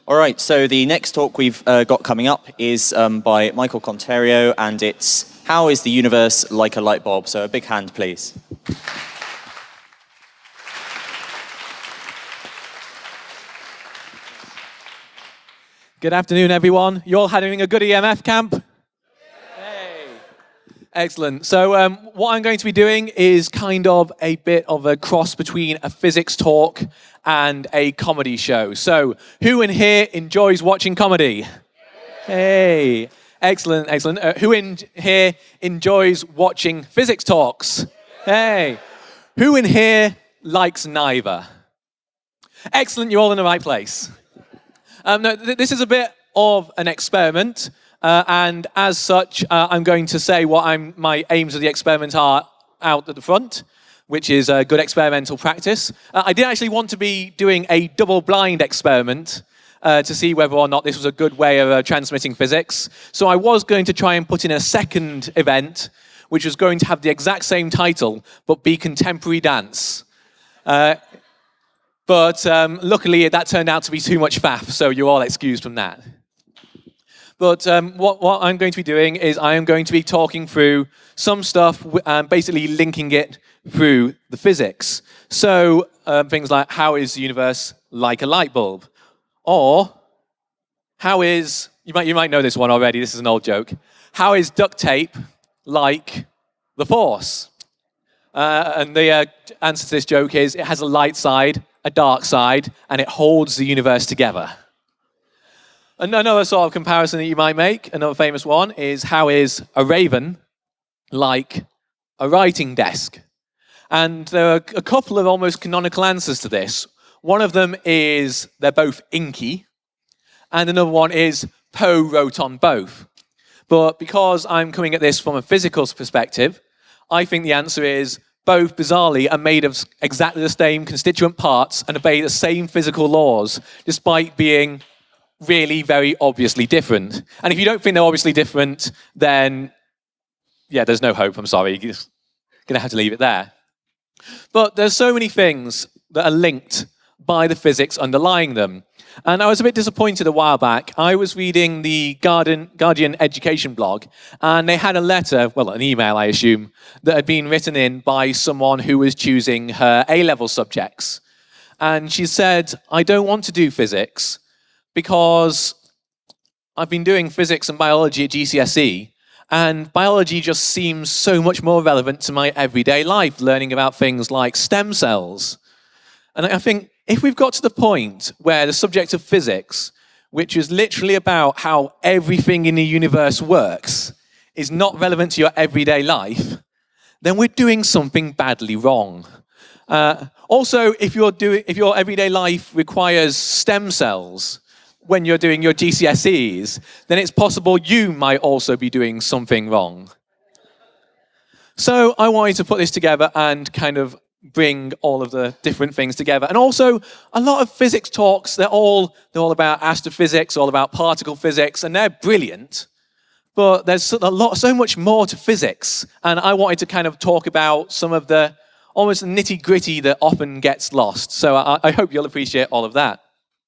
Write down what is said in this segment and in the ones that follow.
All right, so the next talk we've got coming up is by Michael Conterio, and it's How is the Universe Like a Light Bulb? So a big hand, please. Good afternoon, everyone. You all having a good EMF camp? Hey. Excellent. So what I'm going to be doing is kind of a bit of a cross between a physics talk and a comedy show. So who in here enjoys watching comedy? Hey. Excellent, excellent. Who in here enjoys watching physics talks? Hey. Who in here likes neither? Excellent, you're all in the right place. No, this is a bit of an experiment, and as such, I'm going to say what my aims of the experiment are out at the front, which is a good experimental practice. I did actually want to be doing a double-blind experiment to see whether or not this was a good way of transmitting physics. So I was going to try and put in a second event, which was going to have the exact same title, but be contemporary dance. But luckily, that turned out to be too much faff, so you're all excused from that. But what I'm going to be doing is I am going to be talking through some stuff, basically linking it through the physics. So things like, how is the universe like a light bulb? Or, how is, you might know this one already, this is an old joke. How is duct tape like the Force? And the answer to this joke is, it has a light side, a dark side, and it holds the universe together. Another sort of comparison that you might make, another famous one, is how is a raven like a writing desk? And there are a couple of almost canonical answers to this. One of them is they're both inky, and another one is Poe wrote on both. But because I'm coming at this from a physical perspective, I think the answer is both, bizarrely, are made of exactly the same constituent parts and obey the same physical laws, despite being really very obviously different. And if you don't think they're obviously different, then, yeah, there's no hope, I'm sorry. You're going to have to leave it there. But there's so many things that are linked by the physics underlying them. And I was a bit disappointed a while back. I was reading the Guardian education blog, and they had a letter, well, an email, I assume, that had been written in by someone who was choosing her A-level subjects. And she said, I don't want to do physics because I've been doing physics and biology at GCSE, and biology just seems so much more relevant to my everyday life, learning about things like stem cells. And I think if we've got to the point where the subject of physics, which is literally about how everything in the universe works, is not relevant to your everyday life, then we're doing something badly wrong. Also, if your everyday life requires stem cells when you're doing your GCSEs, then it's possible you might also be doing something wrong. So I wanted to put this together and kind of bring all of the different things together. And also, a lot of physics talks, they're all about astrophysics, all about particle physics, and they're brilliant. But there's so much more to physics. And I wanted to kind of talk about some of the almost nitty-gritty that often gets lost. So I hope you'll appreciate all of that.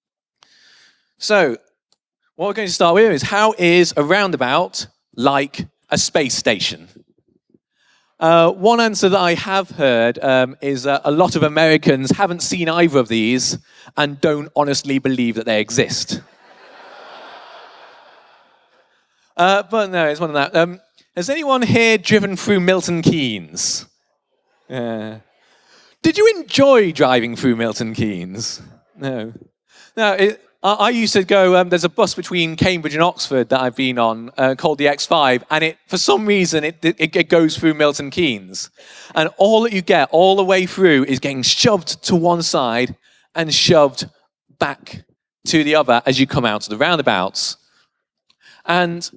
So, what we're going to start with is, how is a roundabout like a space station? One answer that I have heard is a lot of Americans haven't seen either of these and don't honestly believe that they exist. But no, it's one of that. Has anyone here driven through Milton Keynes? Did you enjoy driving through Milton Keynes? No. No, I used to go, there's a bus between Cambridge and Oxford that I've been on called the X5, and for some reason, it goes through Milton Keynes. And all that you get all the way through is getting shoved to one side and shoved back to the other as you come out of the roundabouts. And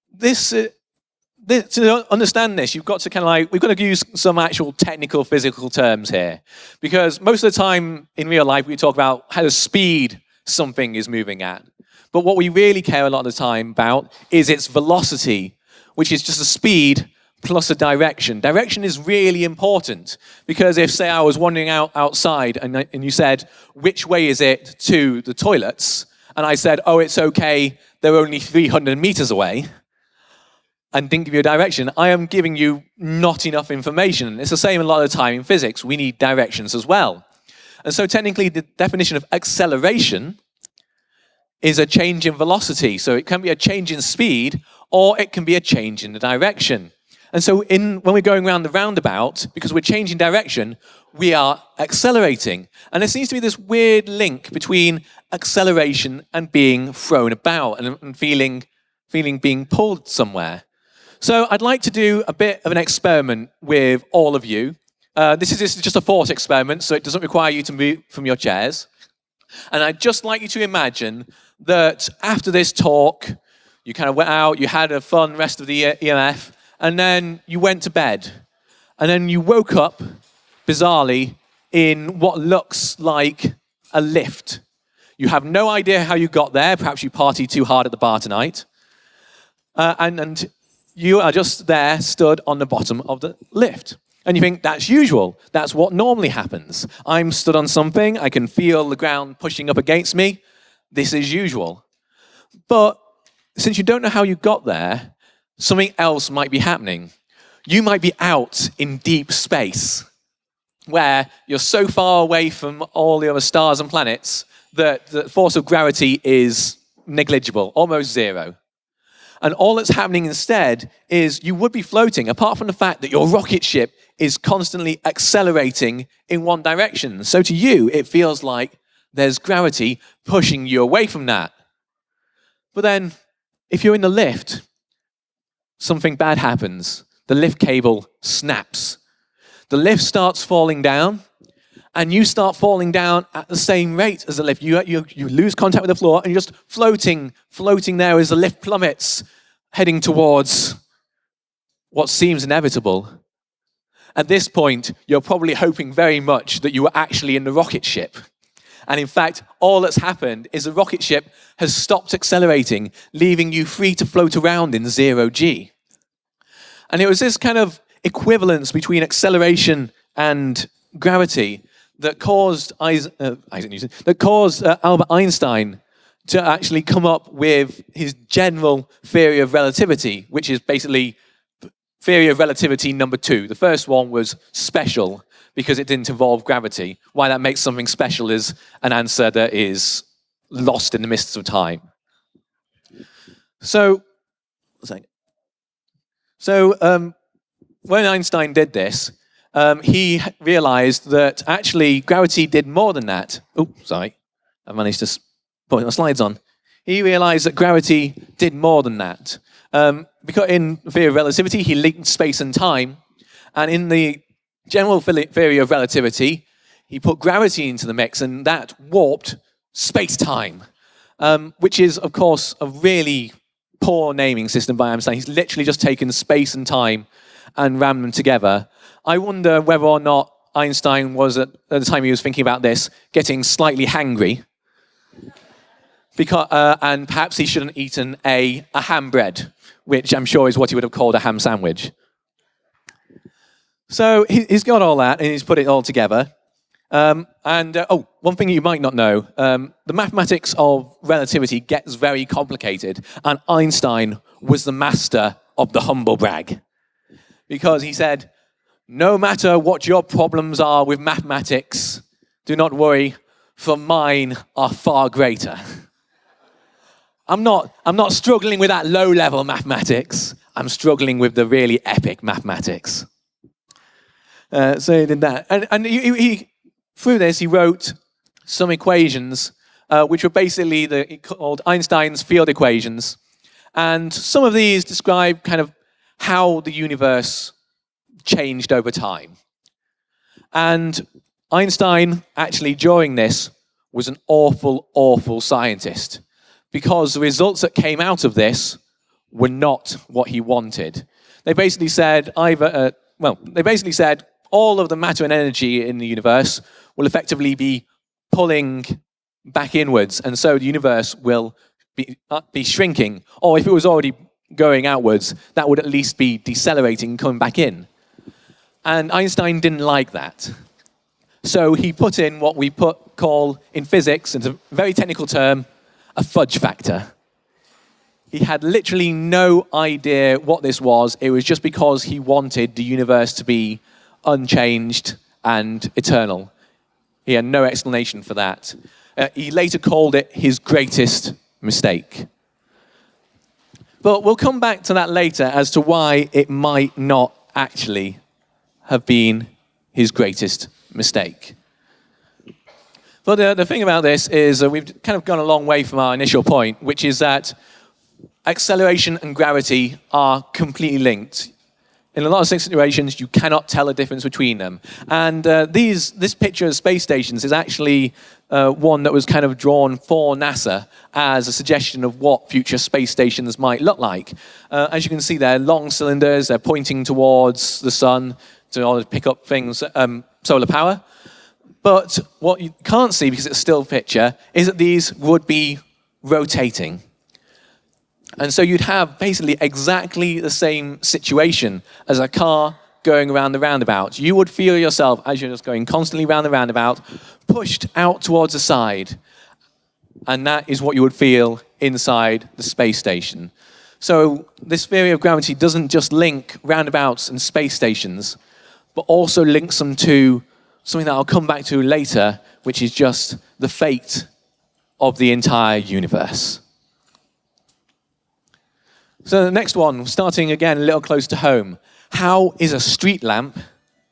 to understand this, you've got to we've got to use some actual technical physical terms here. Because most of the time in real life, we talk about how the speed something is moving at. But what we really care a lot of the time about is its velocity, which is just a speed plus a direction. Direction is really important because if, say, I was wandering outside and you said, which way is it to the toilets? and I said, oh, it's okay, they're only 300 meters away, and didn't give you a direction, I am giving you not enough information. It's the same a lot of the time in physics. We need directions as well. And so technically, the definition of acceleration is a change in velocity. So it can be a change in speed, or it can be a change in the direction. And so when we're going around the roundabout, because we're changing direction, we are accelerating. And there seems to be this weird link between acceleration and being thrown about and feeling being pulled somewhere. So I'd like to do a bit of an experiment with all of you. This is just a thought experiment, so it doesn't require you to move from your chairs. And I'd just like you to imagine that after this talk, you kind of went out, you had a fun rest of the EMF, and then you went to bed. And then you woke up, bizarrely, in what looks like a lift. You have no idea how you got there. Perhaps you partied too hard at the bar tonight. And you are just there, stood on the bottom of the lift. And you think, that's usual. That's what normally happens. I'm stood on something. I can feel the ground pushing up against me. This is usual. But since you don't know how you got there, something else might be happening. You might be out in deep space, where you're so far away from all the other stars and planets that the force of gravity is negligible, almost zero. And all that's happening instead is you would be floating, apart from the fact that your rocket ship is constantly accelerating in one direction. So to you, it feels like there's gravity pushing you away from that. But then, if you're in the lift, something bad happens. The lift cable snaps. The lift starts falling down, and you start falling down at the same rate as the lift. You lose contact with the floor, and you're just floating there as the lift plummets, heading towards what seems inevitable. At this point, you're probably hoping very much that you were actually in the rocket ship. And in fact, all that's happened is the rocket ship has stopped accelerating, leaving you free to float around in zero G. And it was this kind of equivalence between acceleration and gravity that caused Albert Einstein to actually come up with his general theory of relativity, which is basically theory of relativity number 2. The first one was special because it didn't involve gravity. Why that makes something special is an answer that is lost in the mists of time. So when Einstein did this, he realized that actually gravity did more than that. Oh, sorry. I managed to put my slides on. He realized that gravity did more than that. Because in theory of relativity, he linked space and time. And in the general theory of relativity, he put gravity into the mix, and that warped space-time, which is, of course, a really poor naming system by Einstein. He's literally just taken space and time and rammed them together. I wonder whether or not Einstein was, at the time he was thinking about this, getting slightly hangry. And perhaps he shouldn't have eaten a ham bread, which I'm sure is what he would have called a ham sandwich. So he's got all that, and he's put it all together. One thing you might not know, the mathematics of relativity gets very complicated, and Einstein was the master of the humble brag. Because he said, no matter what your problems are with mathematics, do not worry, for mine are far greater. I'm not struggling with that low-level mathematics. I'm struggling with the really epic mathematics. So he did that. And he through this, he wrote some equations, which were basically called Einstein's field equations. And some of these describe kind of how the universe changed over time. And Einstein, actually, during this, was an awful, awful scientist, because the results that came out of this were not what he wanted. They basically said all of the matter and energy in the universe will effectively be pulling back inwards, and so the universe will be shrinking. Or if it was already going outwards, that would at least be decelerating, coming back in. And Einstein didn't like that. So he put in what we call in physics, it's a very technical term, a fudge factor. He had literally no idea what this was. It was just because he wanted the universe to be unchanged and eternal. He had no explanation for that. He later called it his greatest mistake. But we'll come back to that later as to why it might not actually have been his greatest mistake. But the thing about this is we've kind of gone a long way from our initial point, which is that acceleration and gravity are completely linked. In a lot of situations, you cannot tell the difference between them. And this picture of space stations is actually one that was kind of drawn for NASA as a suggestion of what future space stations might look like. As you can see, they're long cylinders, they're pointing towards the sun to pick up things, solar power. But what you can't see, because it's a still picture, is that these would be rotating. And so you'd have basically exactly the same situation as a car going around the roundabout. You would feel yourself, as you're just going constantly round the roundabout, pushed out towards the side. And that is what you would feel inside the space station. So this theory of gravity doesn't just link roundabouts and space stations, but also links them to something that I'll come back to later, which is just the fate of the entire universe. So the next one, starting again a little close to home. How is a street lamp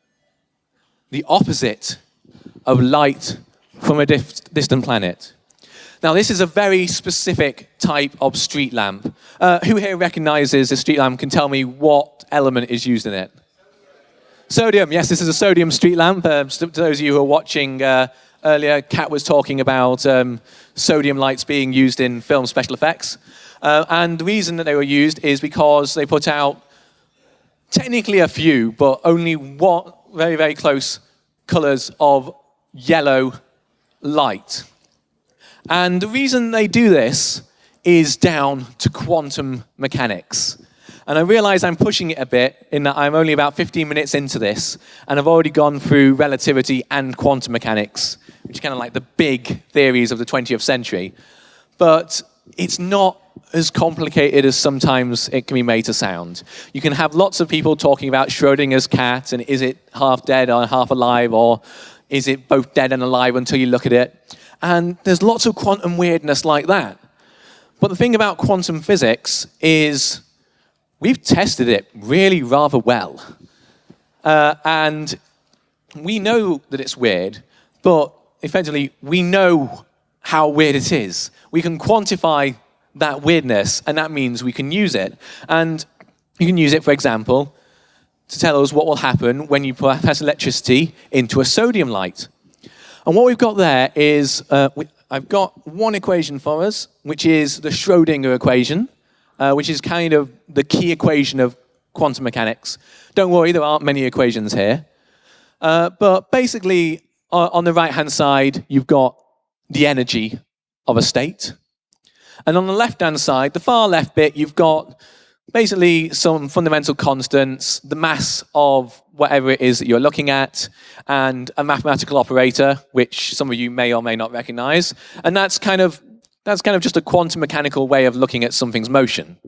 the opposite of light from a distant planet? Now, this is a very specific type of street lamp. Who here recognizes a street lamp can tell me what element is used in it? Sodium. Yes, this is a sodium street lamp. To those of you who are watching earlier, Kat was talking about sodium lights being used in film special effects. And the reason that they were used is because they put out technically a few, but only one very, very close colors of yellow light. And the reason they do this is down to quantum mechanics. And I realize I'm pushing it a bit in that I'm only about 15 minutes into this, and I've already gone through relativity and quantum mechanics, which are kind of like the big theories of the 20th century. But it's not as complicated as sometimes it can be made to sound. You can have lots of people talking about Schrodinger's cat, and is it half dead or half alive, or is it both dead and alive until you look at it? And there's lots of quantum weirdness like that. But the thing about quantum physics is we've tested it really rather well. And we know that it's weird, but effectively we know how weird it is. We can quantify that weirdness, and that means we can use it. And you can use it, for example, to tell us what will happen when you pass electricity into a sodium light. And what we've got there is, I've got one equation for us, which is the Schrodinger equation, which is kind of the key equation of quantum mechanics. Don't worry, there aren't many equations here. But basically, on the right-hand side, you've got the energy of a state. And on the left-hand side, the far left bit, you've got basically some fundamental constants, the mass of whatever it is that you're looking at, and a mathematical operator, which some of you may or may not recognize. And that's kind of just a quantum mechanical way of looking at something's motion.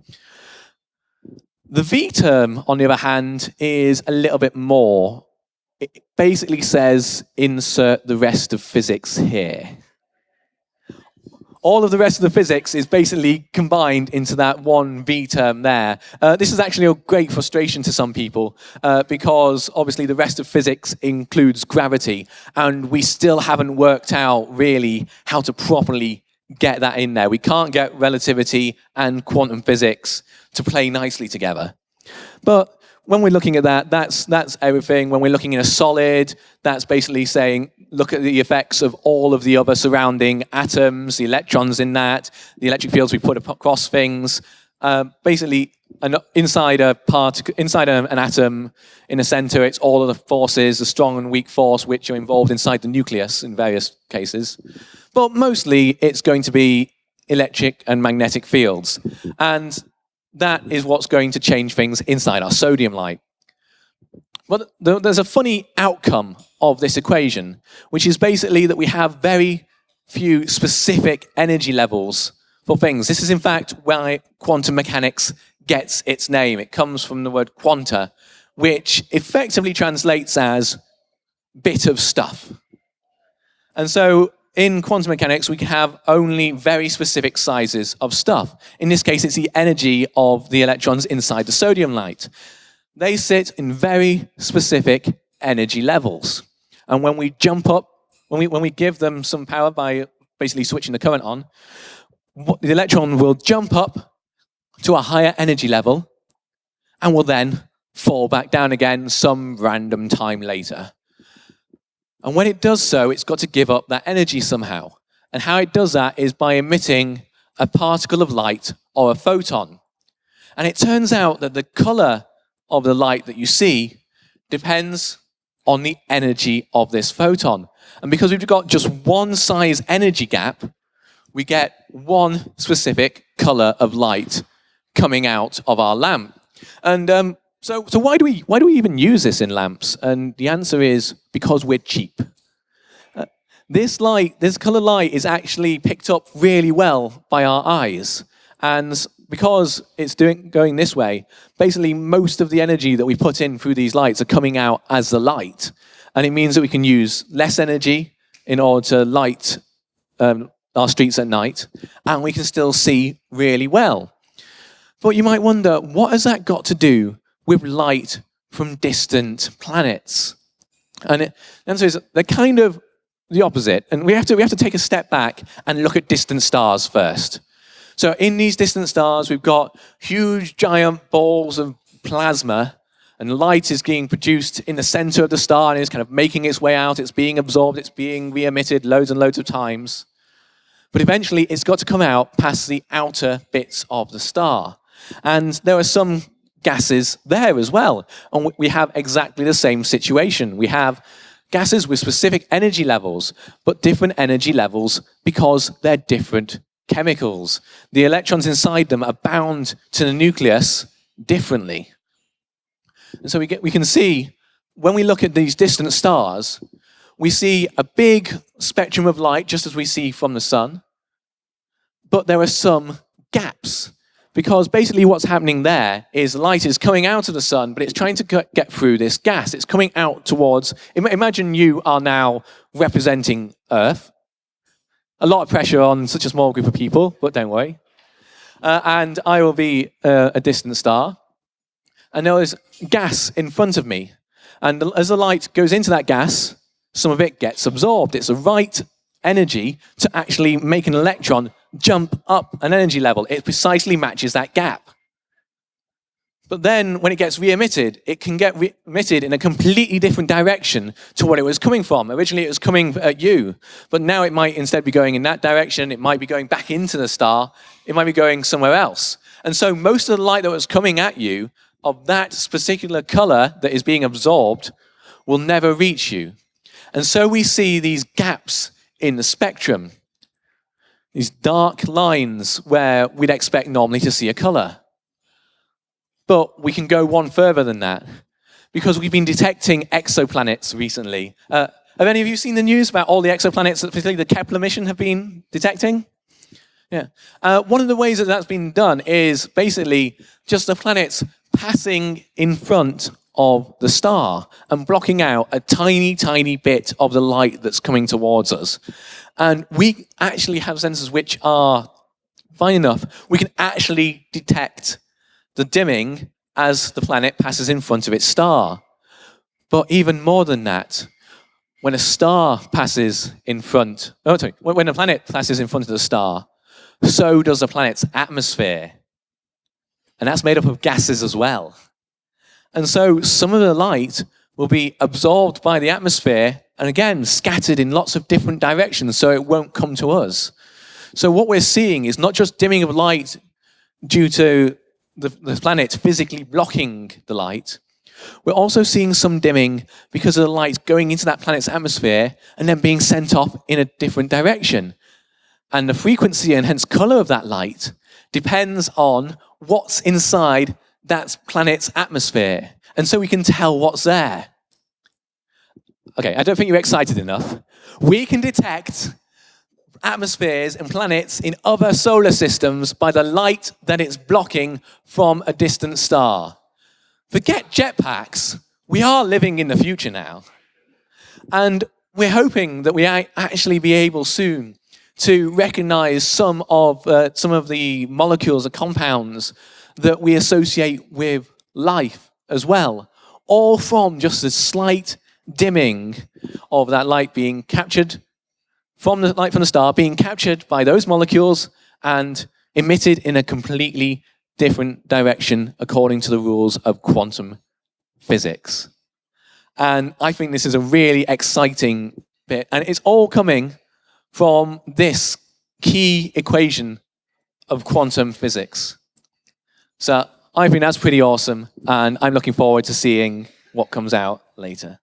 The V term, on the other hand, is a little bit more. It basically says, insert the rest of physics here. All of the rest of the physics is basically combined into that one V term there. This is actually a great frustration to some people because obviously the rest of physics includes gravity, and we still haven't worked out really how to properly get that in there. We can't get relativity and quantum physics to play nicely together. But when we're looking at that, that's everything. When we're looking in a solid, that's basically saying, look at the effects of all of the other surrounding atoms, the electrons in that, the electric fields we put across things. Basically, inside an atom, in the center, it's all of the forces, the strong and weak force, which are involved inside the nucleus in various cases. But mostly, it's going to be electric and magnetic fields. And that is what's going to change things inside our sodium light. But there's a funny outcome of this equation, which is basically that we have very few specific energy levels for things. This is in fact why quantum mechanics gets its name. It comes from the word quanta, which effectively translates as bit of stuff. And so in quantum mechanics, we can have only very specific sizes of stuff. In this case, it's the energy of the electrons inside the sodium light. They sit in very specific energy levels. And when we jump up, when we give them some power by basically switching the current on, the electron will jump up to a higher energy level and will then fall back down again some random time later. And when it does so, it's got to give up that energy somehow. And how it does that is by emitting a particle of light or a photon. And it turns out that the color of the light that you see depends on the energy of this photon. And because we've got just one size energy gap, we get one specific color of light coming out of our lamp. And so why do we even use this in lamps? And the answer is because we're cheap. This color light is actually picked up really well by our eyes. And because it's going this way, basically most of the energy that we put in through these lights are coming out as the light. And it means that we can use less energy in order to light our streets at night, and we can still see really well. But you might wonder, what has that got to do with light from distant planets? And the answer is they're kind of the opposite. And we have to take a step back and look at distant stars first. So in these distant stars, we've got huge, giant balls of plasma, and light is being produced in the center of the star and is kind of making its way out. It's being absorbed. It's being re-emitted loads and loads of times. But eventually, it's got to come out past the outer bits of the star. And there are some gases there as well. And we have exactly the same situation. We have gases with specific energy levels, but different energy levels because they're different chemicals. The electrons inside them are bound to the nucleus differently. And so we can see, when we look at these distant stars, we see a big spectrum of light, just as we see from the sun, but there are some gaps. Because basically what's happening there is light is coming out of the sun, but it's trying to get through this gas. It's coming out towards, imagine you are now representing Earth. A lot of pressure on such a small group of people, but don't worry. And I will be a distant star. And there is gas in front of me. And as the light goes into that gas, some of it gets absorbed. It's the right energy to actually make an electron jump up an energy level. It precisely matches that gap. But then when it gets re-emitted, it can get re-emitted in a completely different direction to what it was coming from. Originally, it was coming at you, but now it might instead be going in that direction. It might be going back into the star. It might be going somewhere else. And so most of the light that was coming at you of that particular color that is being absorbed will never reach you. And so we see these gaps in the spectrum, these dark lines where we'd expect normally to see a color. But we can go one further than that, because we've been detecting exoplanets recently. Have any of you seen the news about all the exoplanets that particularly the Kepler mission have been detecting? Yeah. One of the ways that that's been done is basically just the planets passing in front of the star and blocking out a tiny, tiny bit of the light that's coming towards us. And we actually have sensors which are fine enough. We can actually detect the dimming as the planet passes in front of its star. But even more than that, when a star passes in front, when a planet passes in front of the star, so does the planet's atmosphere. And that's made up of gases as well. And so some of the light will be absorbed by the atmosphere and again scattered in lots of different directions so it won't come to us. So what we're seeing is not just dimming of light due to the planet physically blocking the light. We're also seeing some dimming because of the light going into that planet's atmosphere and then being sent off in a different direction. And the frequency and hence color of that light depends on what's inside that planet's atmosphere. And so we can tell what's there. Okay, I don't think you're excited enough. We can detect atmospheres and planets in other solar systems by the light that it's blocking from a distant star. Forget jetpacks. We are living in the future now. And we're hoping that we actually be able soon to recognize some of the molecules or compounds that we associate with life as well, all from just a slight dimming of that light being captured from the light from the star, being captured by those molecules and emitted in a completely different direction according to the rules of quantum physics. And I think this is a really exciting bit, and it's all coming from this key equation of quantum physics. So I think that's pretty awesome, and I'm looking forward to seeing what comes out later.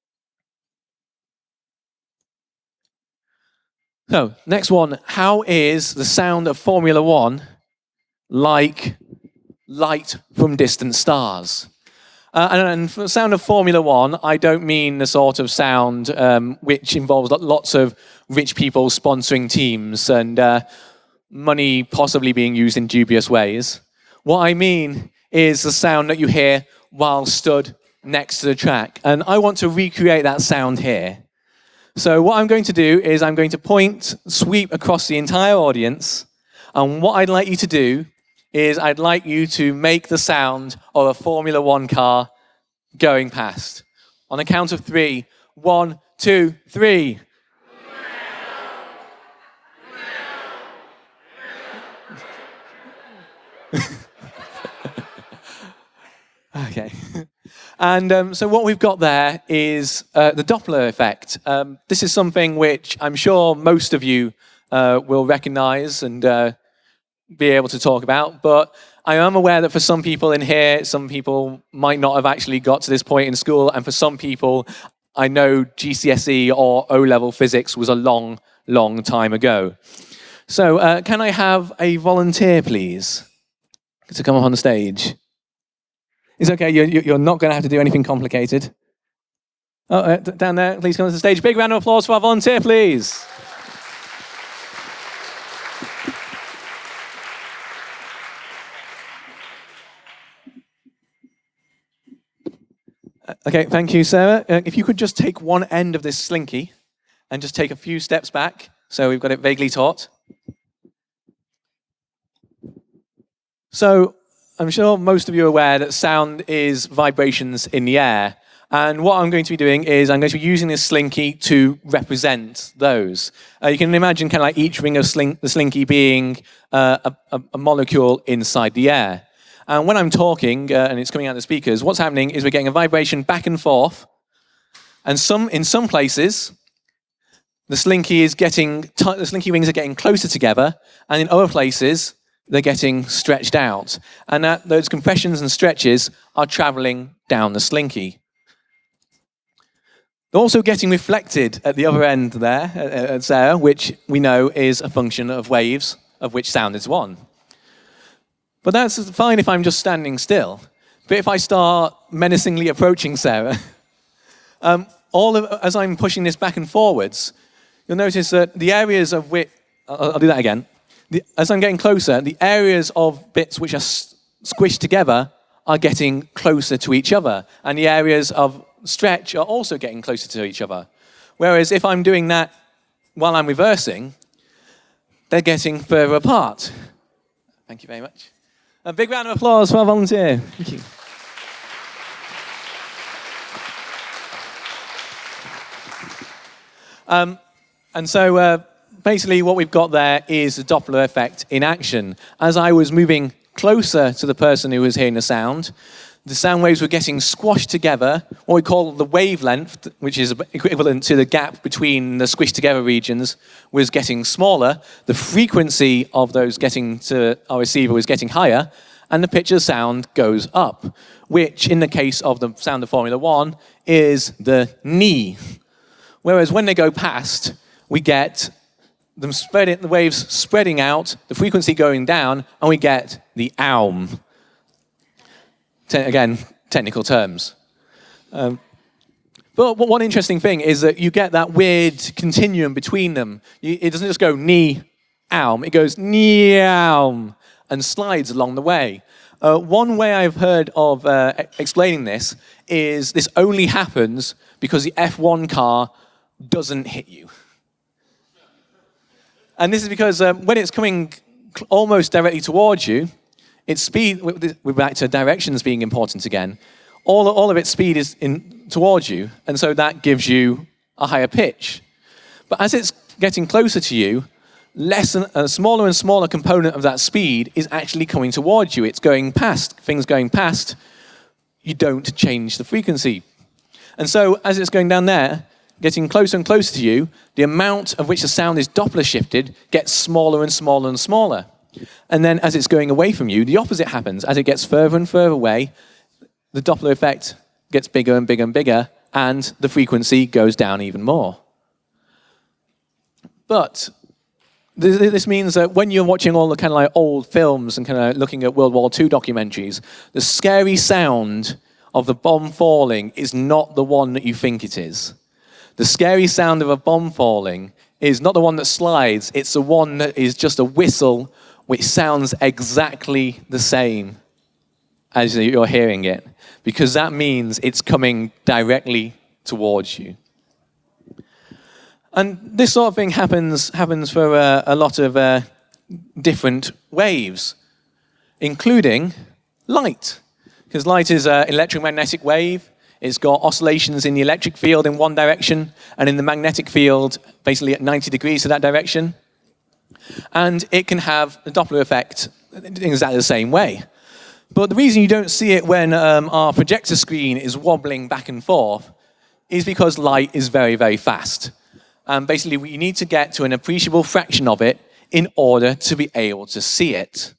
So, next one, how is the sound of Formula One like light from distant stars? And for the sound of Formula One, I don't mean the sort of sound which involves lots of rich people sponsoring teams and money possibly being used in dubious ways. What I mean is the sound that you hear while stood next to the track. And I want to recreate that sound here. So what I'm going to do is I'm going to sweep across the entire audience. And what I'd like you to do is I'd like you to make the sound of a Formula One car going past. On a count of 3. 1, 2, 3. Okay. And so what we've got there is the Doppler effect. This is something which I'm sure most of you will recognize and be able to talk about, but I am aware that for some people in here, some people might not have actually got to this point in school, and for some people, I know GCSE or O-level physics was a long, long time ago. So can I have a volunteer, please, to come up on the stage? It's okay, you're not going to have to do anything complicated. Oh, down there, please come to the stage. Big round of applause for our volunteer, please. Okay, thank you, Sarah. If you could just take one end of this slinky and just take a few steps back, so we've got it vaguely taut. So, I'm sure most of you are aware that sound is vibrations in the air. And what I'm going to be doing is I'm going to be using this slinky to represent those. You can imagine kind of like each ring of the slinky being a molecule inside the air. And when I'm talking, and it's coming out of the speakers, what's happening is we're getting a vibration back and forth. And in some places, the slinky rings are getting closer together, and in other places, they're getting stretched out. And those compressions and stretches are traveling down the slinky. They're also getting reflected at the other end there, at Sarah, which we know is a function of waves, of which sound is one. But that's fine if I'm just standing still. But if I start menacingly approaching Sarah, as I'm pushing this back and forwards, you'll notice that the areas of which, I'll do that again. As I'm getting closer, the areas of bits which are squished together are getting closer to each other, and the areas of stretch are also getting closer to each other. Whereas if I'm doing that while I'm reversing, they're getting further apart. Thank you very much. A big round of applause for our volunteer. Thank you. And so basically what we've got there is the Doppler effect in action. As I was moving closer to the person who was hearing the sound waves were getting squashed together, what we call the wavelength, which is equivalent to the gap between the squished together regions, was getting smaller. The frequency of those getting to our receiver was getting higher, and the pitch of the sound goes up, which in the case of the sound of Formula One is the ni. Whereas when they go past, we get them the waves spreading out, the frequency going down, and we get the aum. Again, technical terms. But one interesting thing is that you get that weird continuum between them. It doesn't just go ni-aum, it goes ni-aum and slides along the way. One way I've heard of explaining this is this only happens because the F1 car doesn't hit you. And this is because when it's coming almost directly towards you, its speed, we're back to directions being important again, all of its speed is towards you, and so that gives you a higher pitch. But as it's getting closer to you, a smaller and smaller component of that speed is actually coming towards you. It's going past, things going past, you don't change the frequency. And so as it's going down there, getting closer and closer to you, the amount of which the sound is Doppler shifted gets smaller and smaller and smaller. And then as it's going away from you, the opposite happens. As it gets further and further away, the Doppler effect gets bigger and bigger and bigger, and the frequency goes down even more. But this means that when you're watching all the kind of like old films and kind of looking at World War II documentaries, the scary sound of the bomb falling is not the one that you think it is. The scary sound of a bomb falling is not the one that slides, it's the one that is just a whistle which sounds exactly the same as you're hearing it, because that means it's coming directly towards you. And this sort of thing happens for a lot of different waves, including light. Because light is an electromagnetic wave. It's got oscillations in the electric field in one direction, and in the magnetic field, basically at 90 degrees to that direction. And it can have the Doppler effect in exactly the same way. But the reason you don't see it when our projector screen is wobbling back and forth is because light is very, very fast. Basically, we need to get to an appreciable fraction of it in order to be able to see it.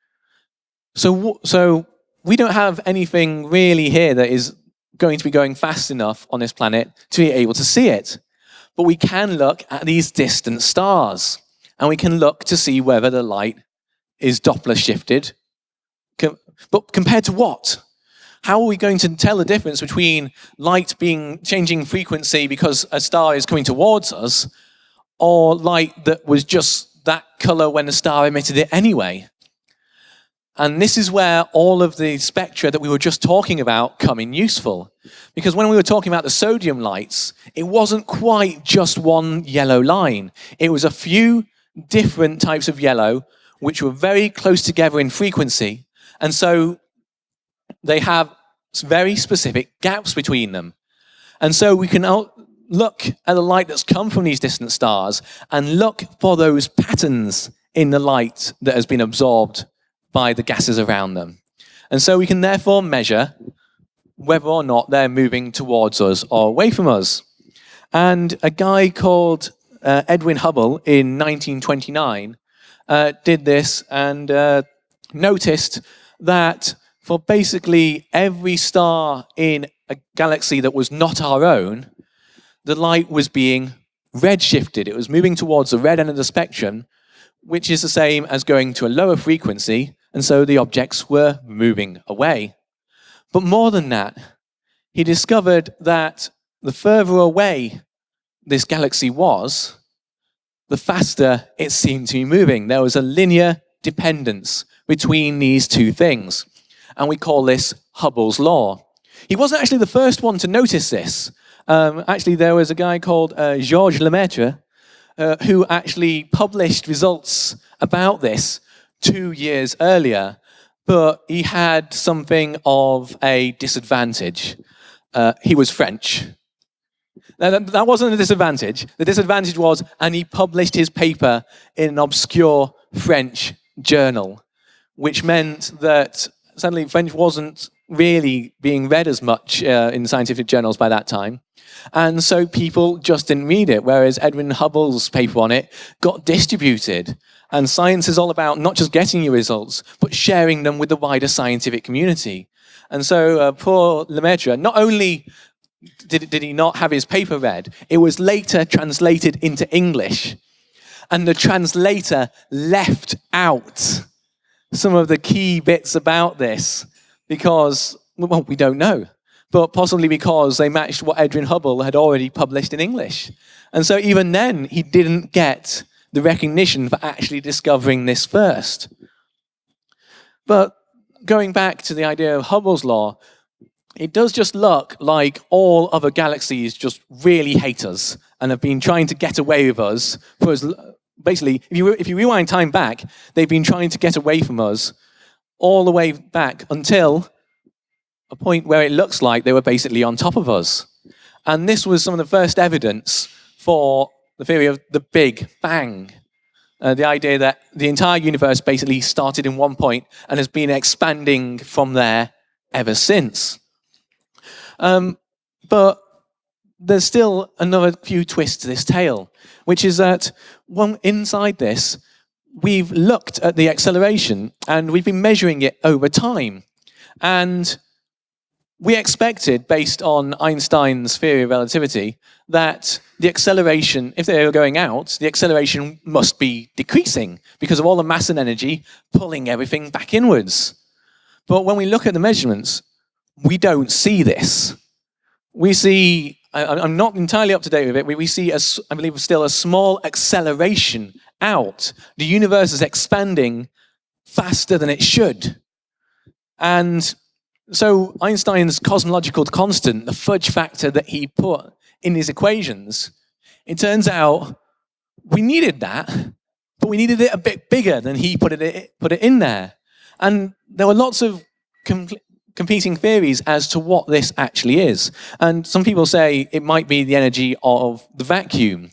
So we don't have anything really here that is going to be going fast enough on this planet to be able to see it. But we can look at these distant stars, and we can look to see whether the light is Doppler shifted. But compared to what? How are we going to tell the difference between light changing frequency because a star is coming towards us, or light that was just that color when the star emitted it anyway? And this is where all of the spectra that we were just talking about come in useful. Because when we were talking about the sodium lights, it wasn't quite just one yellow line. It was a few different types of yellow which were very close together in frequency. And so they have very specific gaps between them. And so we can look at the light that's come from these distant stars and look for those patterns in the light that has been absorbed by the gases around them. And so we can therefore measure whether or not they're moving towards us or away from us. And a guy called Edwin Hubble in 1929 did this and noticed that for basically every star in a galaxy that was not our own, the light was being redshifted. It was moving towards the red end of the spectrum, which is the same as going to a lower frequency, and so the objects were moving away. But more than that, he discovered that the further away this galaxy was, the faster it seemed to be moving. There was a linear dependence between these two things. And we call this Hubble's law. He wasn't actually the first one to notice this. Actually, there was a guy called Georges Lemaitre who actually published results about this 2 years earlier, but he had something of a disadvantage. He was French. Now, that wasn't a disadvantage. The disadvantage was, and he published his paper in an obscure French journal, which meant that suddenly French wasn't really being read as much in scientific journals by that time. And so people just didn't read it, whereas Edwin Hubble's paper on it got distributed. And science is all about not just getting your results, but sharing them with the wider scientific community. And so poor Lemaitre, not only did he not have his paper read, it was later translated into English. And the translator left out some of the key bits about this because, well, we don't know. but possibly because they matched what Edwin Hubble had already published in English. And so even then, he didn't get the recognition for actually discovering this first. But going back to the idea of Hubble's law, it does just look like all other galaxies just really hate us and have been trying to get away with us for us. Basically, if you rewind time back, they've been trying to get away from us all the way back until a point where it looks like they were basically on top of us. And this was some of the first evidence for the theory of the Big Bang. The idea that the entire universe basically started in one point and has been expanding from there ever since. But there's still another few twists to this tale, which is that inside this, we've looked at the acceleration and we've been measuring it over time. And we expected, based on Einstein's theory of relativity, that the acceleration, if they were going out, the acceleration must be decreasing because of all the mass and energy pulling everything back inwards. But when we look at the measurements, we don't see this. We see, I'm not entirely up to date with it, we see, I believe, still a small acceleration out. The universe is expanding faster than it should. And so Einstein's cosmological constant, the fudge factor that he put in his equations, it turns out we needed that, but we needed it a bit bigger than he put it in there. And there were lots of competing theories as to what this actually is. And some people say it might be the energy of the vacuum.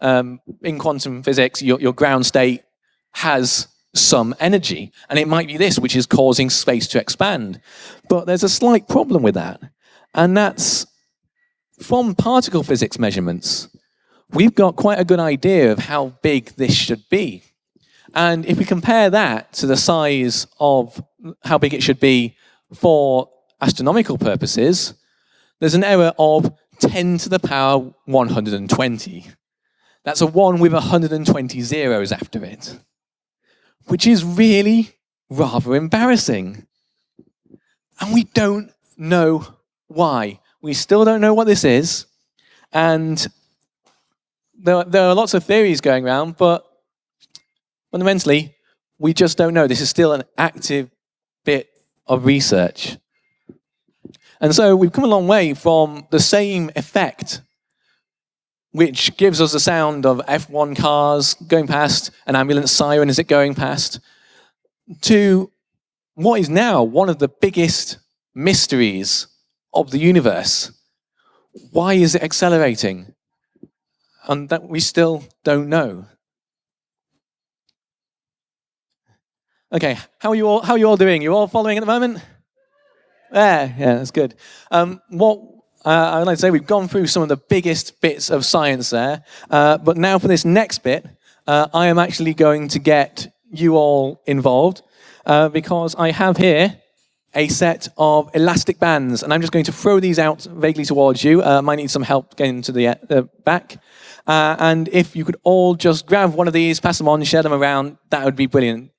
In quantum physics, your ground state has some energy, and it might be this which is causing space to expand. But there's a slight problem with that, and that's from particle physics measurements. We've got quite a good idea of how big this should be. And if we compare that to the size of how big it should be for astronomical purposes, there's an error of 10 to the power 120. That's a 1 with 120 zeros after it, which is really rather embarrassing. And we don't know why. We still don't know what this is. And there are lots of theories going around, but fundamentally, we just don't know. This is still an active bit of research. And so we've come a long way from the same effect, which gives us the sound of F1 cars going past, an ambulance siren as it going past, to what is now one of the biggest mysteries of the universe. Why is it accelerating? And that we still don't know. Okay, how are you all doing? You all following at the moment? Yeah, that's good. What I'd like to say, we've gone through some of the biggest bits of science there, but now for this next bit, I am actually going to get you all involved because I have here a set of elastic bands, and I'm just going to throw these out vaguely towards you. Might need some help getting to the back. And if you could all just grab one of these, pass them on, share them around, that would be brilliant.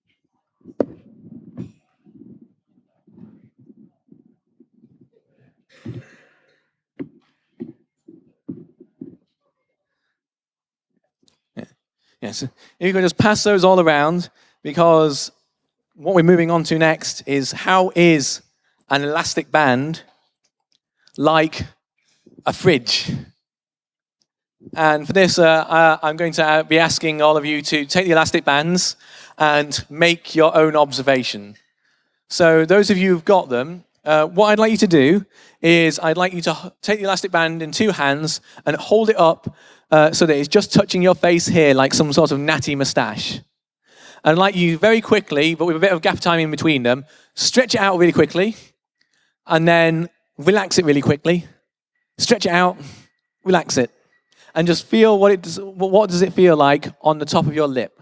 Yes, if you could just pass those all around, because what we're moving on to next is how is an elastic band like a fridge? And for this, I'm going to be asking all of you to take the elastic bands and make your own observation. So those of you who've got them, what I'd like you to do is I'd like you to take the elastic band in two hands and hold it up so that it's just touching your face here like some sort of natty moustache. And I'd like you very quickly, but with a bit of gap time in between them, stretch it out really quickly and then relax it really quickly. Stretch it out, relax it. And just feel what does it feel like on the top of your lip.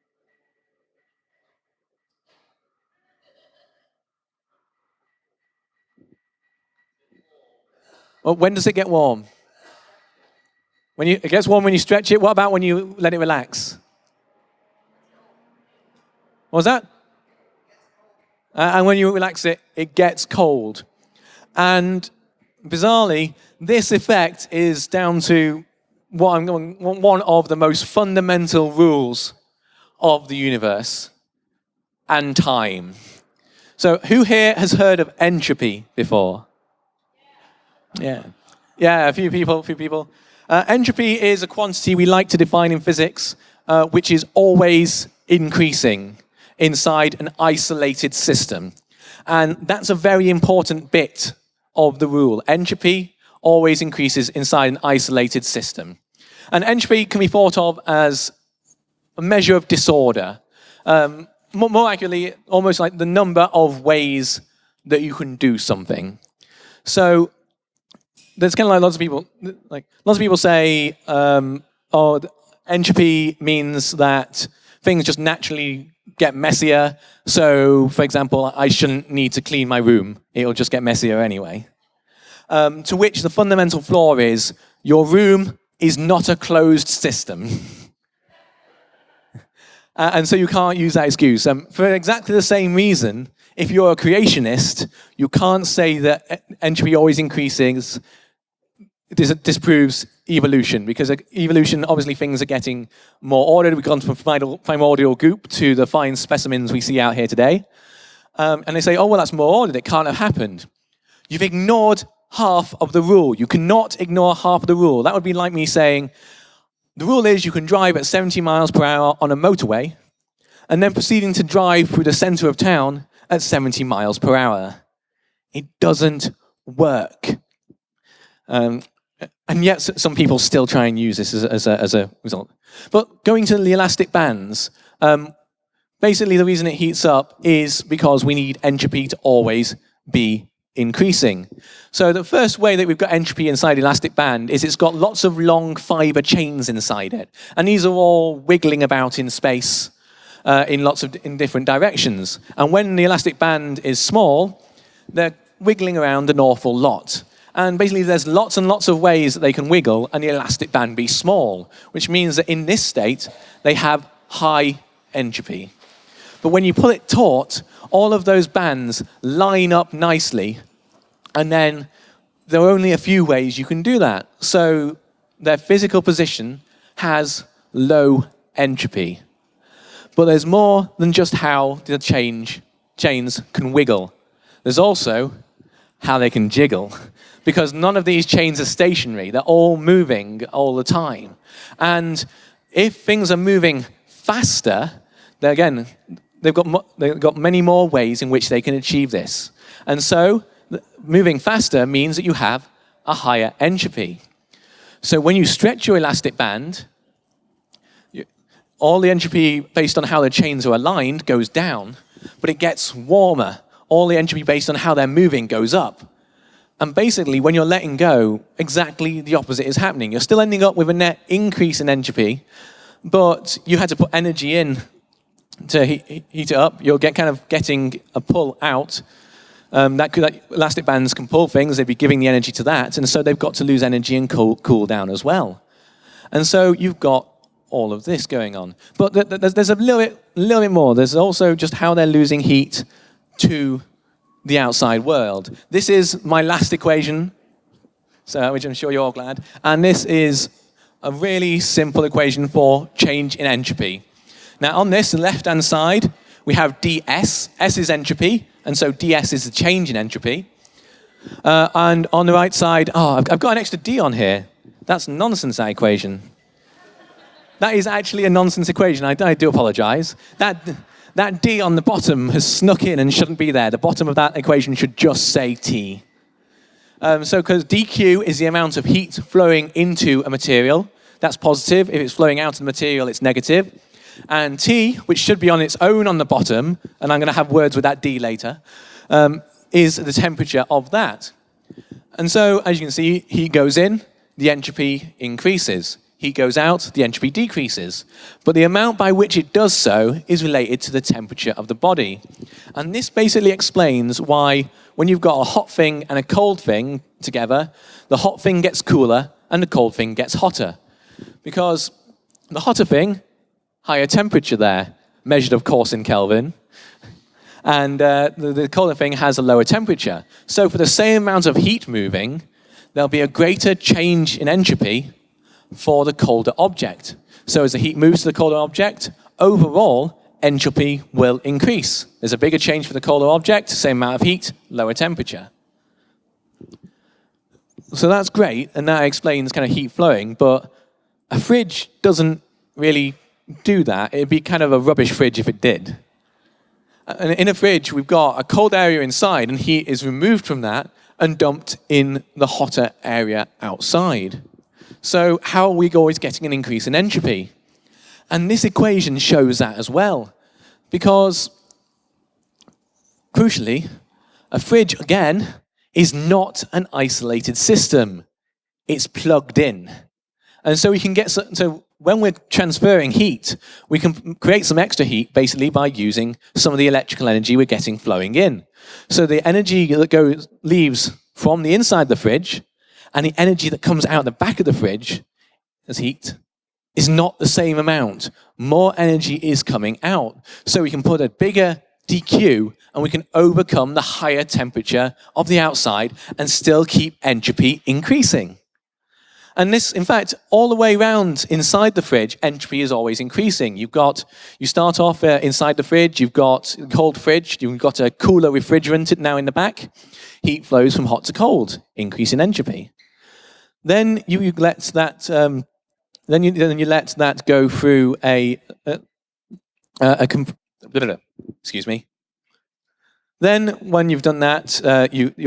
Well, when does it get warm? It gets warm when you stretch it. What about when you let it relax? What was that? And when you relax it, it gets cold. And bizarrely, this effect is down to one of the most fundamental rules of the universe and time. So who here has heard of entropy before? Yeah, a few people. Entropy is a quantity we like to define in physics, which is always increasing inside an isolated system. And that's a very important bit of the rule. Entropy always increases inside an isolated system. And entropy can be thought of as a measure of disorder. More accurately, almost like the number of ways that you can do something. So there's kind of like lots of people say, entropy means that things just naturally get messier. So, for example, I shouldn't need to clean my room. It'll just get messier anyway. To which the fundamental flaw is, your room is not a closed system. And so you can't use that excuse. For exactly the same reason, if you're a creationist, you can't say that entropy always increases. This disproves evolution, because evolution, obviously things are getting more ordered. We've gone from primordial goop to the fine specimens we see out here today. And they say, oh, well, that's more ordered. It can't have happened. You've ignored half of the rule. You cannot ignore half of the rule. That would be like me saying, the rule is you can drive at 70 miles per hour on a motorway and then proceeding to drive through the center of town at 70 miles per hour. It doesn't work. And yet some people still try and use this as a result. But going to the elastic bands, basically the reason it heats up is because we need entropy to always be increasing. So the first way that we've got entropy inside the elastic band is it's got lots of long fiber chains inside it. And these are all wiggling about in space in different directions. And when the elastic band is small, they're wiggling around an awful lot. And basically there's lots and lots of ways that they can wiggle and the elastic band be small, which means that in this state, they have high entropy. But when you pull it taut, all of those bands line up nicely, and then there are only a few ways you can do that. So their physical position has low entropy. But there's more than just how the chains can wiggle. There's also how they can jiggle, because none of these chains are stationary. They're all moving all the time. And if things are moving faster, they've got many more ways in which they can achieve this. And so moving faster means that you have a higher entropy. So when you stretch your elastic band, all the entropy based on how the chains are aligned goes down, but it gets warmer. All the entropy based on how they're moving goes up. And basically, when you're letting go, exactly the opposite is happening. You're still ending up with a net increase in entropy, but you had to put energy in to heat it up. You'll getting a pull out. That elastic bands can pull things. They'd be giving the energy to that, and so they've got to lose energy and cool down as well. And so you've got all of this going on. But there's a little bit more. There's also just how they're losing heat to the outside world. This is my last equation, which I'm sure you're all glad. And this is a really simple equation for change in entropy. Now on this, the left-hand side, we have ds. S is entropy, and so ds is the change in entropy. And on the right side, I've got an extra d on here. That's nonsense, that equation. That is actually a nonsense equation. I do apologize. That d on the bottom has snuck in and shouldn't be there. The bottom of that equation should just say t. Because dq is the amount of heat flowing into a material. That's positive. If it's flowing out of the material, it's negative. And T, which should be on its own on the bottom, and I'm going to have words with that D later, is the temperature of that. And so, as you can see, heat goes in, the entropy increases. Heat goes out, the entropy decreases. But the amount by which it does so is related to the temperature of the body. And this basically explains why when you've got a hot thing and a cold thing together, the hot thing gets cooler and the cold thing gets hotter. Because the hotter thing, higher temperature there, measured of course in Kelvin, and the colder thing has a lower temperature. So for the same amount of heat moving, there'll be a greater change in entropy for the colder object. So as the heat moves to the colder object, overall, entropy will increase. There's a bigger change for the colder object, same amount of heat, lower temperature. So that's great, and that explains kind of heat flowing, but a fridge doesn't really do that. It'd be kind of a rubbish fridge if it did. And in a fridge, we've got a cold area inside, and heat is removed from that and dumped in the hotter area outside. So how are we always getting an increase in entropy? And this equation shows that as well. Because, crucially, a fridge, again, is not an isolated system. It's plugged in. And so we can get, so when we're transferring heat, we can create some extra heat basically by using some of the electrical energy we're getting flowing in. So the energy that leaves from the inside the fridge and the energy that comes out the back of the fridge as heat is not the same amount. More energy is coming out. So we can put a bigger dq and we can overcome the higher temperature of the outside and still keep entropy increasing. And this, in fact, all the way around inside the fridge, entropy is always increasing. You start off inside the fridge, you've got a cold fridge, you've got a cooler refrigerant now in the back. Heat flows from hot to cold, increase in entropy. Then you let that go through excuse me. Then when you've done that,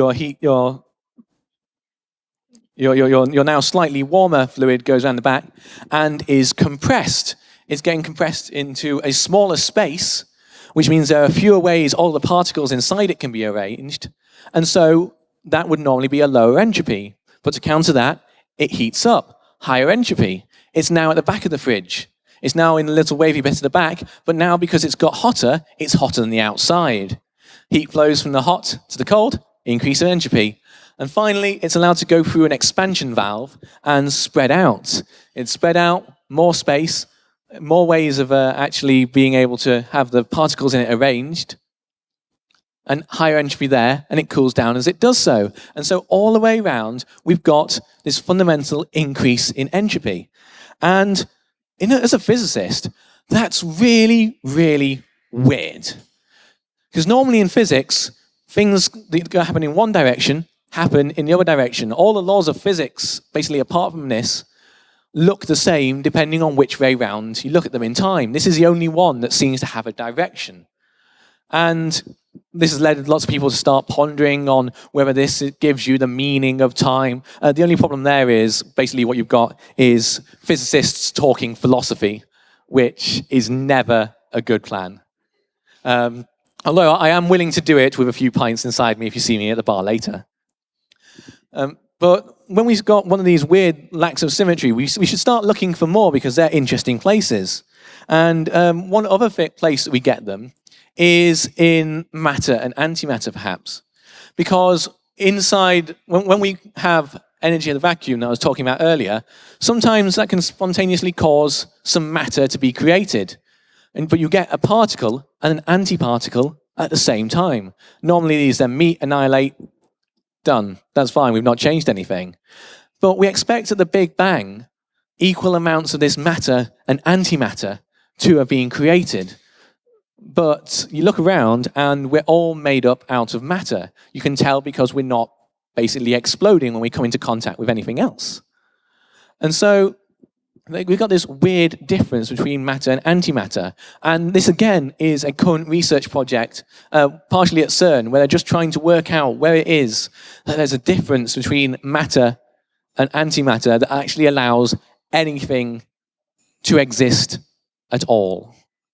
your now slightly warmer fluid goes around the back and is compressed. It's getting compressed into a smaller space, which means there are fewer ways all the particles inside it can be arranged. And so that would normally be a lower entropy. But to counter that, it heats up, higher entropy. It's now at the back of the fridge. It's now in a little wavy bit at the back, but now because it's got hotter, it's hotter than the outside. Heat flows from the hot to the cold, increase in entropy. And finally, it's allowed to go through an expansion valve and spread out. It's spread out, more space, more ways of actually being able to have the particles in it arranged, and higher entropy there, and it cools down as it does so. And so all the way around, we've got this fundamental increase in entropy. And as a physicist, that's really, really weird. Because normally in physics, things that happen in one direction happen in the other direction. All the laws of physics, basically apart from this, look the same depending on which way round you look at them in time. This is the only one that seems to have a direction. And this has led lots of people to start pondering on whether this gives you the meaning of time. The only problem there is basically what you've got is physicists talking philosophy, which is never a good plan. Although I am willing to do it with a few pints inside me if you see me at the bar later. But when we've got one of these weird lacks of symmetry, we should start looking for more because they're interesting places. And one other place that we get them is in matter and antimatter, perhaps. Because inside, when we have energy in the vacuum that I was talking about earlier, sometimes that can spontaneously cause some matter to be created. But you get a particle and an antiparticle at the same time. Normally these then meet, annihilate, done. That's fine, we've not changed anything. But we expect at the Big Bang equal amounts of this matter and antimatter to have been created. But you look around and we're all made up out of matter. You can tell because we're not basically exploding when we come into contact with anything else. And so we've got this weird difference between matter and antimatter. And this, again, is a current research project, partially at CERN, where they're just trying to work out where it is that there's a difference between matter and antimatter that actually allows anything to exist at all.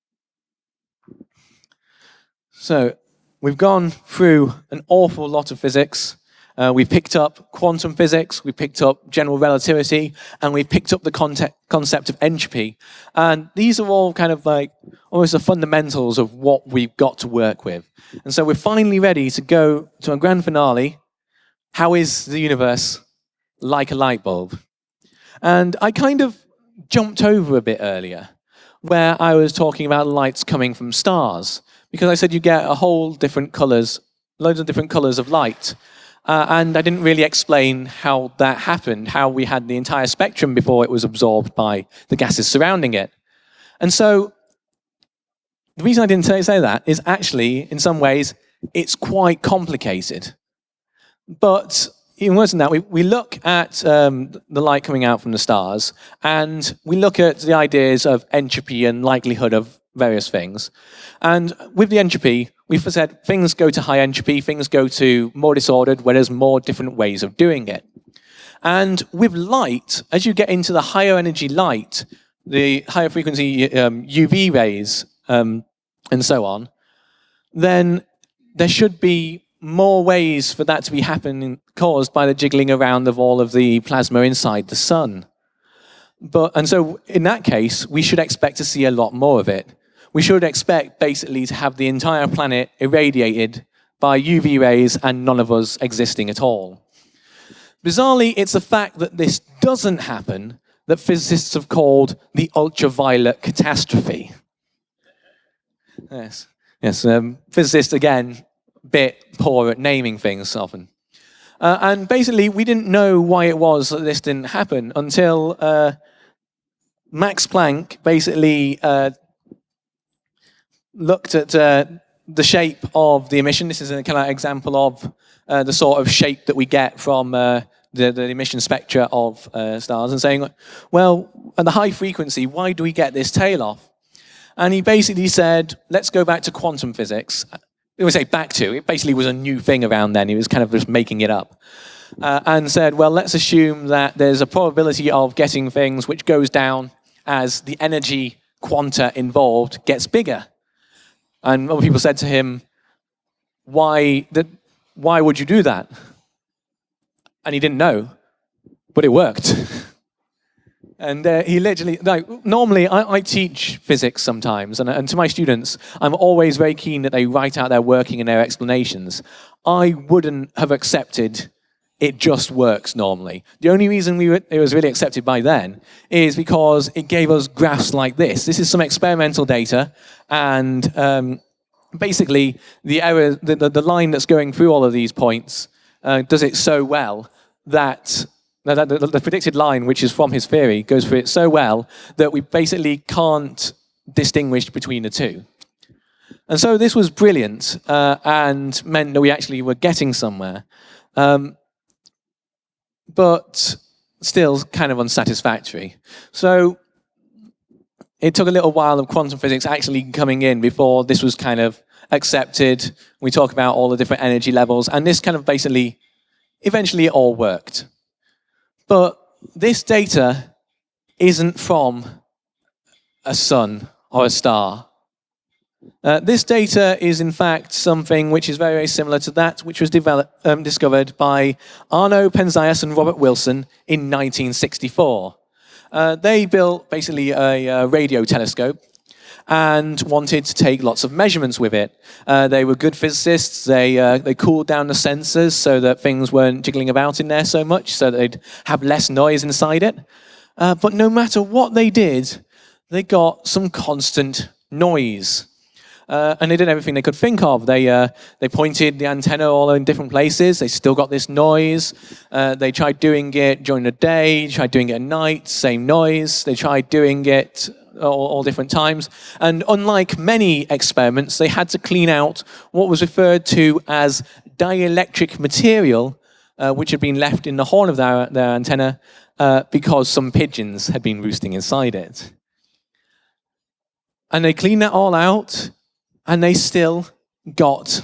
So we've gone through an awful lot of physics. We've picked up quantum physics, we've picked up general relativity, and we've picked up the concept of entropy. And these are all kind of like almost the fundamentals of what we've got to work with. And so we're finally ready to go to a grand finale. How is the universe like a light bulb? And I kind of jumped over a bit earlier, where I was talking about lights coming from stars, because I said you get a whole different colors, loads of different colors of light. And I didn't really explain how that happened, how we had the entire spectrum before it was absorbed by the gases surrounding it. And so the reason I didn't say that is actually, in some ways, it's quite complicated. But even worse than that, we look at the light coming out from the stars, and we look at the ideas of entropy and likelihood of various things. And with the entropy, we've said things go to high entropy, things go to more disordered, where there's more different ways of doing it. And with light, as you get into the higher energy light, the higher frequency UV rays, and so on, then there should be more ways for that to be happening, caused by the jiggling around of all of the plasma inside the sun. And so in that case, we should expect to see a lot more of it. We should expect basically to have the entire planet irradiated by UV rays and none of us existing at all. Bizarrely, it's the fact that this doesn't happen that physicists have called the ultraviolet catastrophe. Yes, physicists, again, bit poor at naming things often. And basically, we didn't know why it was that this didn't happen until Max Planck basically looked at the shape of the emission. This is a kind of example of the sort of shape that we get from the emission spectra of stars, and saying, well, at the high frequency, why do we get this tail off? And he basically said, let's go back to quantum physics. It was it basically was a new thing around then. He was kind of just making it up. And said, well, let's assume that there's a probability of getting things which goes down as the energy quanta involved gets bigger. And other people said to him, why would you do that? And he didn't know, but it worked. And he literally, normally I teach physics sometimes, and to my students, I'm always very keen that they write out their working and their explanations. I wouldn't have accepted it just works normally. The only reason it was really accepted by then is because it gave us graphs like this. This is some experimental data, and basically the error, the line that's going through all of these points does it so well that the predicted line, which is from his theory, goes through it so well that we basically can't distinguish between the two. And so this was brilliant and meant that we actually were getting somewhere. But still kind of unsatisfactory. So it took a little while of quantum physics actually coming in before this was kind of accepted. We talk about all the different energy levels, and this kind of basically, eventually it all worked. But this data isn't from a sun or a star. This data is, in fact, something which is very, very similar to that which was discovered by Arno Penzias and Robert Wilson in 1964. They built basically a radio telescope and wanted to take lots of measurements with it. They were good physicists. They cooled down the sensors so that things weren't jiggling about in there so much, so that they'd have less noise inside it. But no matter what they did, they got some constant noise. And they did everything they could think of. They pointed the antenna all in different places. They still got this noise. They tried doing it during the day, tried doing it at night, same noise. They tried doing it all different times. And unlike many experiments, they had to clean out what was referred to as dielectric material, which had been left in the horn of their antenna because some pigeons had been roosting inside it. And they cleaned that all out, and they still got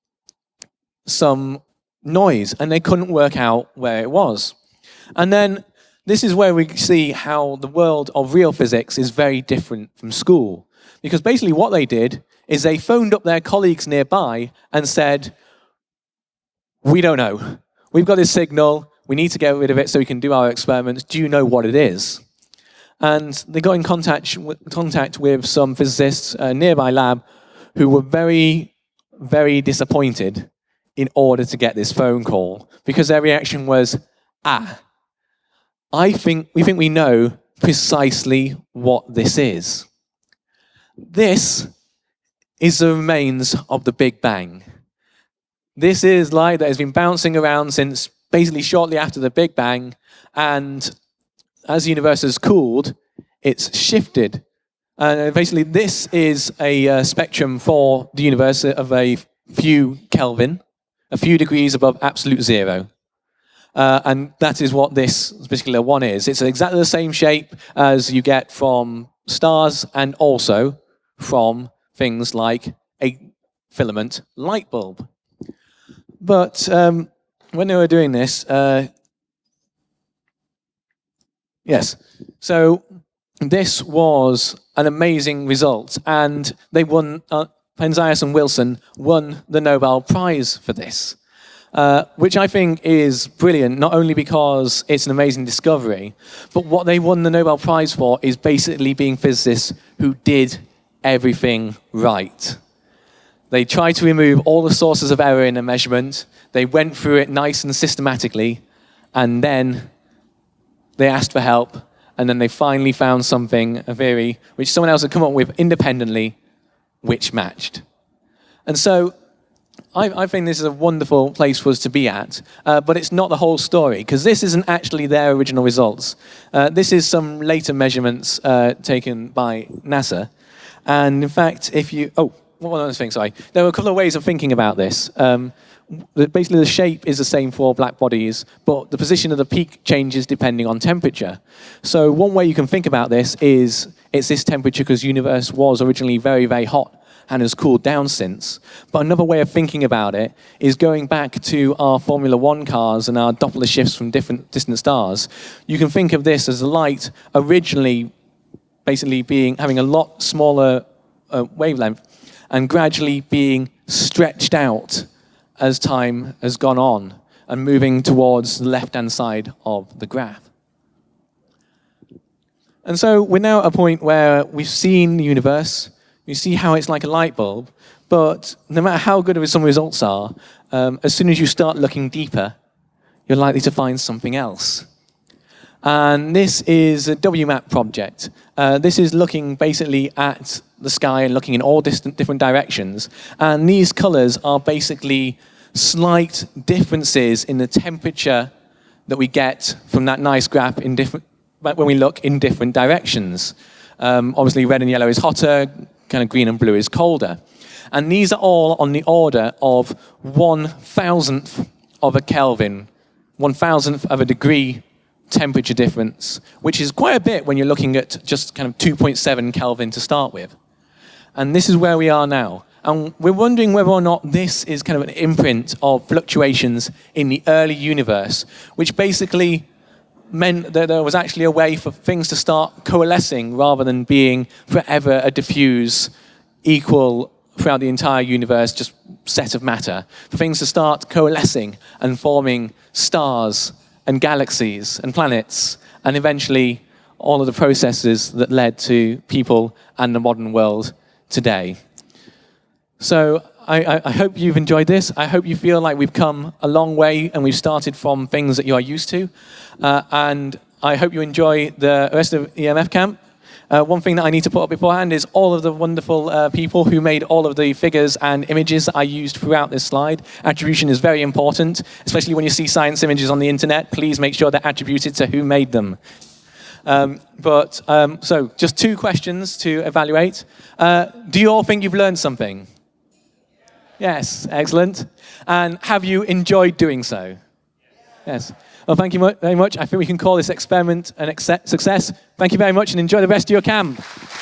some noise, and they couldn't work out where it was. And then this is where we see how the world of real physics is very different from school. Because basically what they did is they phoned up their colleagues nearby and said, we don't know. We've got this signal. We need to get rid of it so we can do our experiments. Do you know what it is? And they got in contact with some physicists in a nearby lab who were very, very disappointed in order to get this phone call, because their reaction was, we think we know precisely what this is. This is the remains of the Big Bang. This is light that has been bouncing around since basically shortly after the Big Bang, and as the universe has cooled, it's shifted. And basically, this is a spectrum for the universe of a few Kelvin, a few degrees above absolute zero. And that is what this particular one is. It's exactly the same shape as you get from stars and also from things like a filament light bulb. But when they were doing this, yes, so this was an amazing result, and they won, Penzias and Wilson won the Nobel Prize for this. Which I think is brilliant, not only because it's an amazing discovery, but what they won the Nobel Prize for is basically being physicists who did everything right. They tried to remove all the sources of error in a measurement, they went through it nice and systematically, and then they asked for help, and then they finally found something, a theory, which someone else had come up with independently, which matched. And so, I think this is a wonderful place for us to be at, but it's not the whole story, because this isn't actually their original results. This is some later measurements taken by NASA. And in fact, if you... Oh, one other thing, sorry. There were a couple of ways of thinking about this. Basically, the shape is the same for black bodies, but the position of the peak changes depending on temperature. So one way you can think about this is it's this temperature because the universe was originally very, very hot and has cooled down since. But another way of thinking about it is going back to our Formula One cars and our Doppler shifts from different distant stars. You can think of this as light originally basically having a lot smaller wavelength and gradually being stretched out as time has gone on and moving towards the left-hand side of the graph. And so we're now at a point where we've seen the universe, you see how it's like a light bulb, but no matter how good some results are, as soon as you start looking deeper, you're likely to find something else. And this is a WMAP project. This is looking basically at the sky and looking in all different directions. And these colors are basically slight differences in the temperature that we get from that nice graph when we look in different directions. Obviously, red and yellow is hotter, kind of green and blue is colder. And these are all on the order of 1,000th of a Kelvin, 1,000th of a degree temperature difference, which is quite a bit when you're looking at just kind of 2.7 Kelvin to start with. And this is where we are now. And we're wondering whether or not this is kind of an imprint of fluctuations in the early universe, which basically meant that there was actually a way for things to start coalescing rather than being forever a diffuse, equal throughout the entire universe, just set of matter. For things to start coalescing and forming stars and galaxies and planets, and eventually all of the processes that led to people and the modern world today. So I hope you've enjoyed this. I hope you feel like we've come a long way and we've started from things that you are used to. And I hope you enjoy the rest of EMF Camp. One thing that I need to put up beforehand is all of the wonderful people who made all of the figures and images that I used throughout this slide. Attribution is very important, especially when you see science images on the internet. Please make sure they're attributed to who made them. So just 2 questions to evaluate. Do you all think you've learned something? Yes, excellent. And have you enjoyed doing so? Yes. Well, thank you very much. I think we can call this experiment a success. Thank you very much and enjoy the rest of your camp.